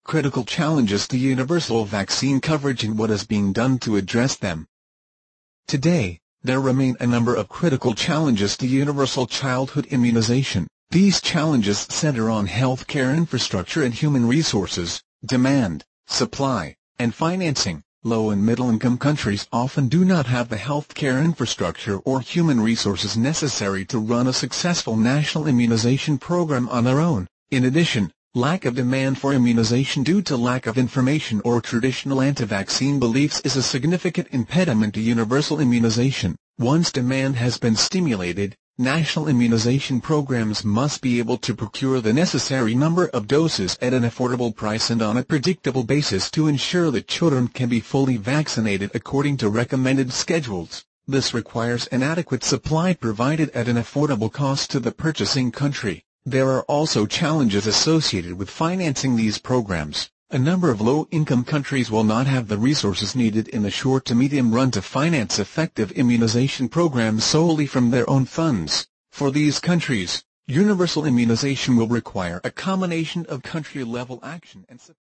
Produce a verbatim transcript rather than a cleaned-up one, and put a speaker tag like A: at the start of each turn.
A: critical challenges to universal vaccine coverage and what is being done to address them. Today, there remain a number of critical challenges to universal childhood immunization. These challenges center on healthcare infrastructure and human resources, demand, supply, and financing. Low and middle-income countries often do not have the healthcare infrastructure or human resources necessary to run a successful national immunization program on their own. In addition, lack of demand for immunization due to lack of information or traditional anti-vaccine beliefs is a significant impediment to universal immunization. Once demand has been stimulated, national immunization programs must be able to procure the necessary number of doses at an affordable price and on a predictable basis to ensure that children can be fully vaccinated according to recommended schedules. This requires an adequate supply provided at an affordable cost to the purchasing country. There are also challenges associated with financing these programs. A number of low-income countries will not have the resources needed in the short to medium run to finance effective immunization programs solely from their own funds. For these countries, universal immunization will require a combination of country-level action and support.